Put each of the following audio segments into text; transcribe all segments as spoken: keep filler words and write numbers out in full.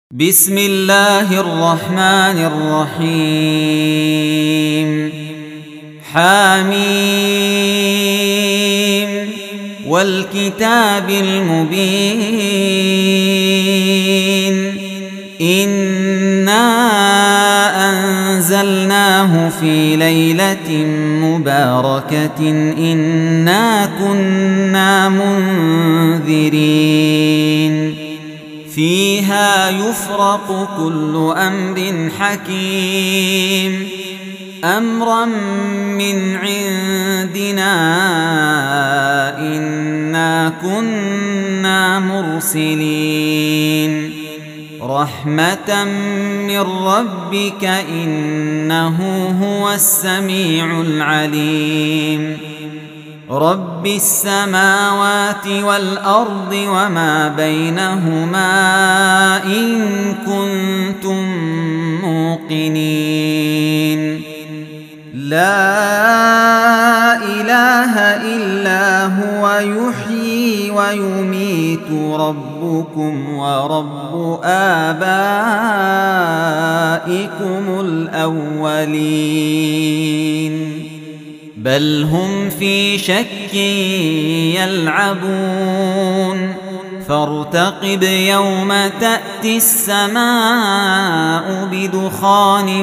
بسم الله الرحمن الرحيم حميم والكتاب المبين إنا أنزلناه في ليلة مباركة إنا كنا منذرين فيها يفرق كل أمر حكيم أمرا من عندنا إنا كنا مرسلين رحمة من ربك إنه هو السميع العليم رب السماوات والأرض وما بينهما إن كنتم موقنين لا إله إلا هو يحيي ويميت ربكم ورب آبائكم الأولين بل هم في شك يلعبون فارتقب يوم تأتي السماء بدخان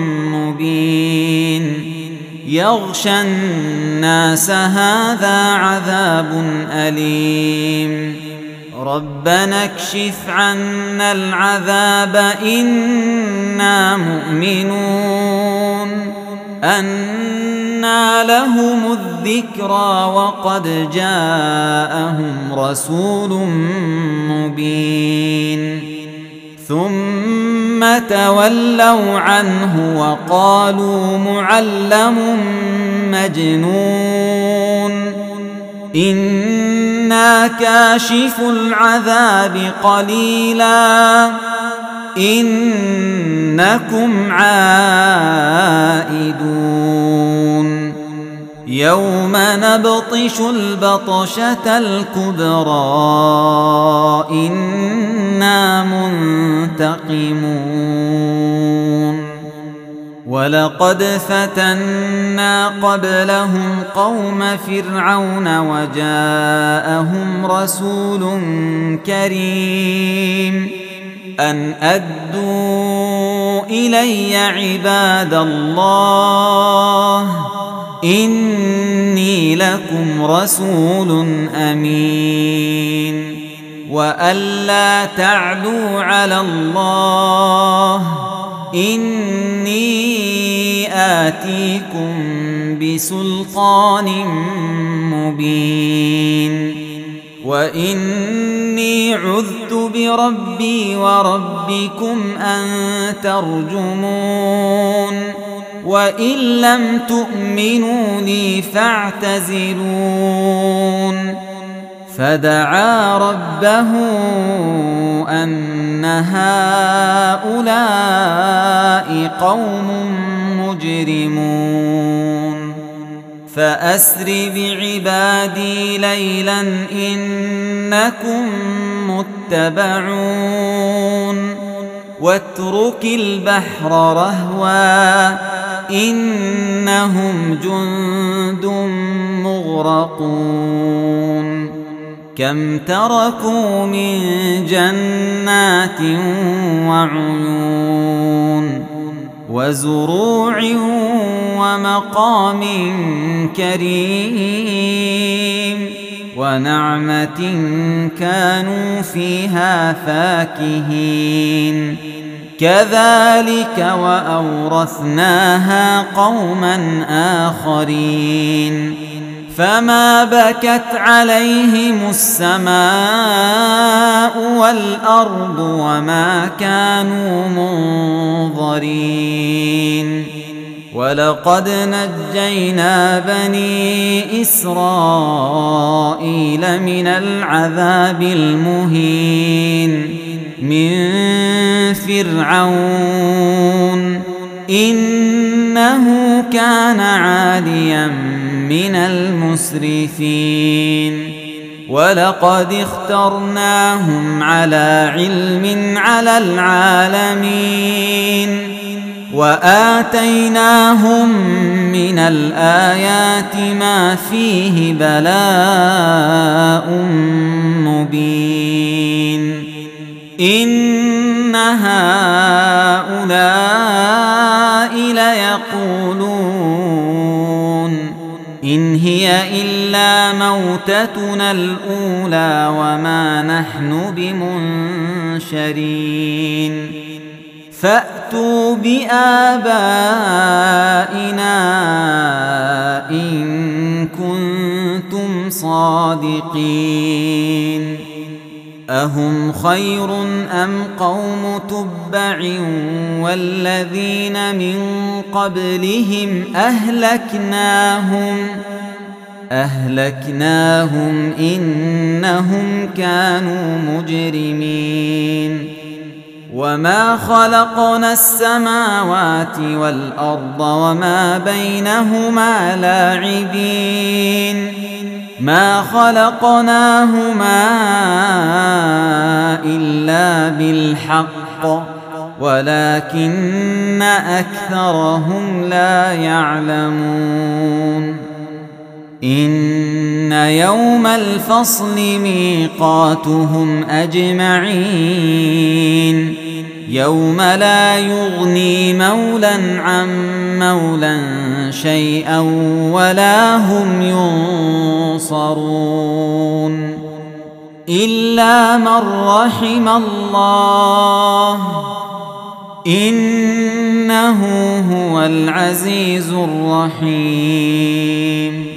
مبين يغشى الناس هذا عذاب أليم ربنا اكشف عنا العذاب إنا مؤمنون أنى لهم الذكرى وقد جاءهم رسول مبين ثم تولوا عنه وقالوا معلم مجنون إنا كاشف العذاب قليلا إنكم عائدون يوم نبطش البطشة الكبرى إنا منتقمون ولقد فتنا قبلهم قوم فرعون وجاءهم رسول كريم أن أدوا إلي عباد الله إني لكم رسول أمين وألا تعلوا على الله إني آتيكم بسلطان مبين وإني عذت بربي وربكم أن ترجمون وإن لم تؤمنوا لي فاعتزلون فدعا ربه أن هؤلاء قوم مجرمون فأسر بعبادي ليلا إنكم متبعون واترك البحر رهوا إنهم جند مغرقون كم تركوا من جنات وعيون وزروع ومقام كريم ونعمة كانوا فيها فاكهين كذلك وأورثناها قوما آخرين فما بكت عليهم السماء والأرض وما كانوا منظرين ولقد نجينا بني إسرائيل من العذاب المهين من فرعون إنه كان عاليا من المسرفين ولقد اخترناهم على علم على العالمين وآتيناهم من الآيات ما فيه بلاء مبين إن هؤلاء ليقولون إن هي إلا موتتنا الأولى وما نحن بمنشرين فأتوا بآبائنا إن كنتم صادقين أهم خير أم قوم تبع والذين من قبلهم أهلكناهم أهلكناهم إنهم كانوا مجرمين وما خلقنا السماوات والأرض وما بينهما لاعبين ما خلقناهما إلا بالحق ولكن أكثرهم لا يعلمون إن يوم الفصل ميقاتهم أجمعين يوم لا يغني مولا عن مولا شيئا ولا هم ينصرون إلا من رحم الله إنه هو العزيز الرحيم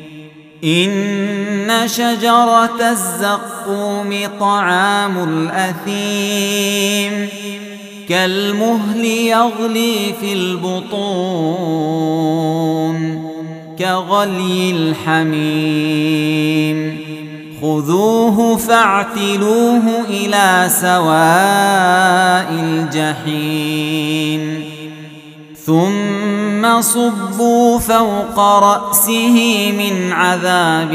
إن شجرة الزقوم طعام الأثيم كالمهل يغلي في البطون كغلي الحميم خذوه فاعتلوه إلى سواء الجحيم ثم صبوا فوق رأسه من عذاب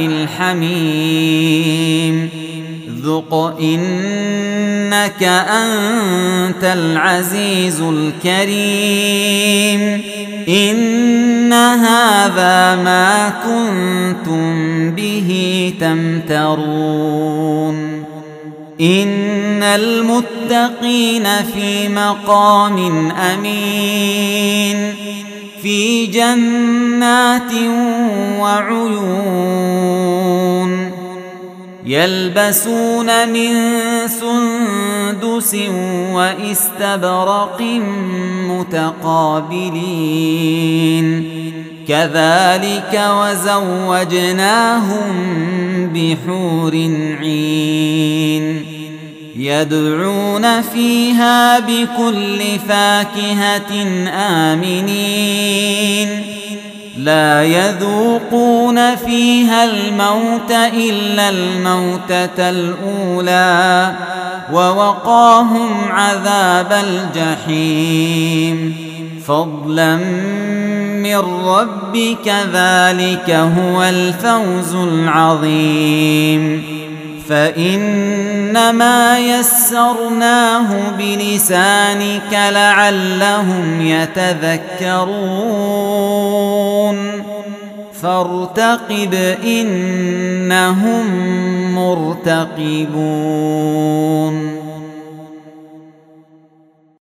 الحميم ذق إنك أنت العزيز الكريم إن هذا ما كنتم به تمترون إن المتقين في مقام أمين في جنات وعيون يلبسون من سندس واستبرق متقابلين كذلك وزوجناهم بحور عين يدعون فيها بكل فاكهة آمنين لا يذوقون فيها الموت إلا الموتة الأولى ووقاهم عذاب الجحيم فضلا من ربك ذلك هو الفوز العظيم فإنما يسرناه بلسانك لعلهم يتذكرون فارتقب إنهم مرتقبون